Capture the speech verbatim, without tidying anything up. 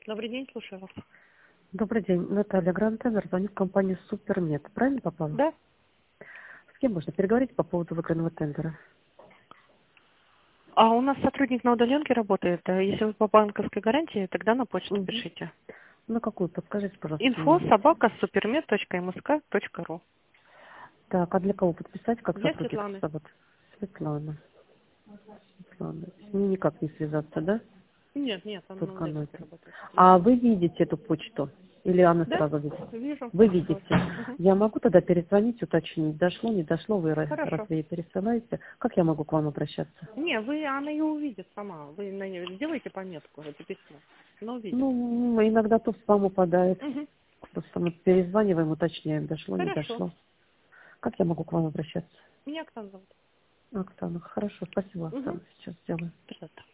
Добрый день, слушаю вас. Добрый день. Наталья Грантезер, звоню в компанию Супермед. Правильно попала? Да? С кем можно переговорить по поводу выигранного тендера? А у нас сотрудник на удаленке работает. А если вы по банковской гарантии, тогда на почту Угу. пишите. На какую? Подскажите, пожалуйста, Инфо мне. собака супермед точка эм эс ка точка ру. Так, а для кого подписать, как Для сотрудника Светланы. зовут? Светлана. Светлана. С ней никак не связаться, да? Нет, нет, он на Только на удаленке это. работает. А вы видите эту почту? Или она Да? сразу видит? Вижу. Вы Что? видите. Мгм. Я могу тогда перезвонить, уточнить, дошло, не дошло, вы раз раз Хорошо. вы ей пересылаете. Как я могу к вам обращаться? Не, вы, она ее увидит сама. Вы на нее сделайте пометку, это письмо. Она увидит. Ну, иногда то в спам упадает. Угу. Просто мы перезваниваем, уточняем, дошло, не Хорошо. дошло. Как я могу к вам обращаться? Меня Оксана зовут. Оксана, хорошо, спасибо, Угу. Оксана, сейчас сделаю. Пожалуйста.